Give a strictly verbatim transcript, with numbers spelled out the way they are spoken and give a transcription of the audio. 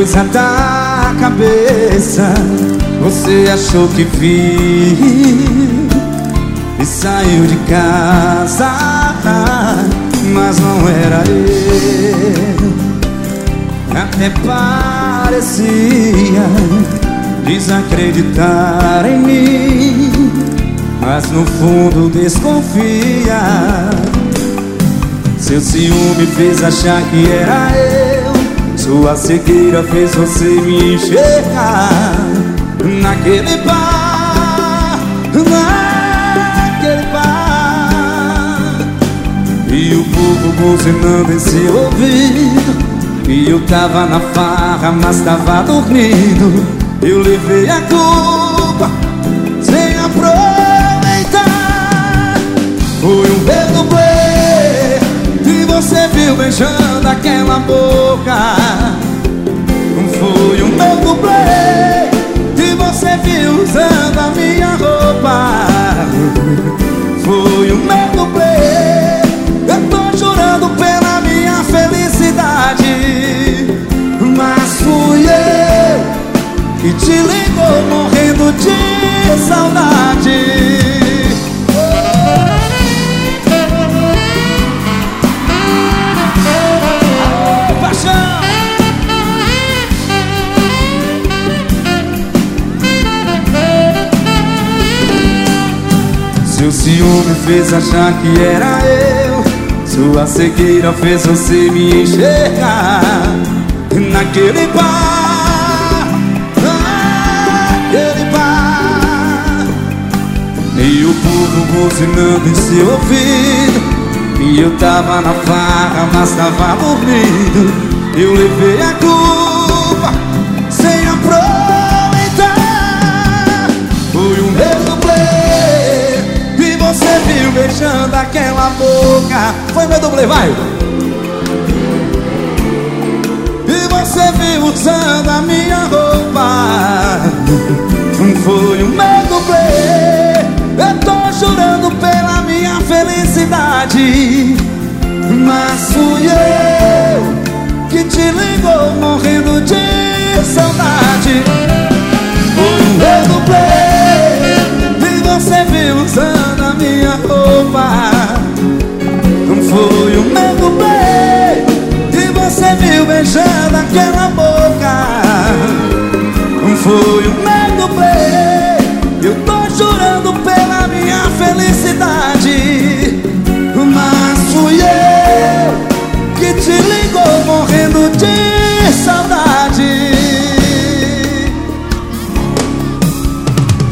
coisa da cabeça. Você achou que viu e saiu de casa, mas não era eu. Até parecia desacreditar em mim, mas no fundo desconfia. Seu ciúme fez achar que era eu. Sua cegueira fez você me enxergar. Naquele bar, naquele bar, e o povo buzinando em seu ouvido, e eu tava na farra, mas tava dormindo. Eu levei a culpa sem aproveitar. Foi um beijo play e você viu beijando aquela boca. Foi um meu dublê e você viu usando a minha roupa. Foi um meu dublê. Eu tô chorando pela minha felicidade, mas fui eu que te ligou morrendo de saudade. Seu ciúme fez achar que era eu. Sua cegueira fez você me enxergar. Naquele bar, naquele bar, e o povo buzinando em seu ouvido, e eu tava na farra, mas tava dormindo. Eu levei a culpa sem aproveitar. Foi um beijo play e você viu beijando aquela boca. Foi meu dublê, vai! E você viu usando a minha roupa. Foi o meu dublê. Eu tô chorando pela minha felicidade, mas fui eu que te ligou morrendo de saudade. Foi o meu dublê e você viu usando a minha roupa. Foi o meu dublê e você viu beijando aquela boca. Foi o meu dublê. Eu tô chorando pela minha felicidade.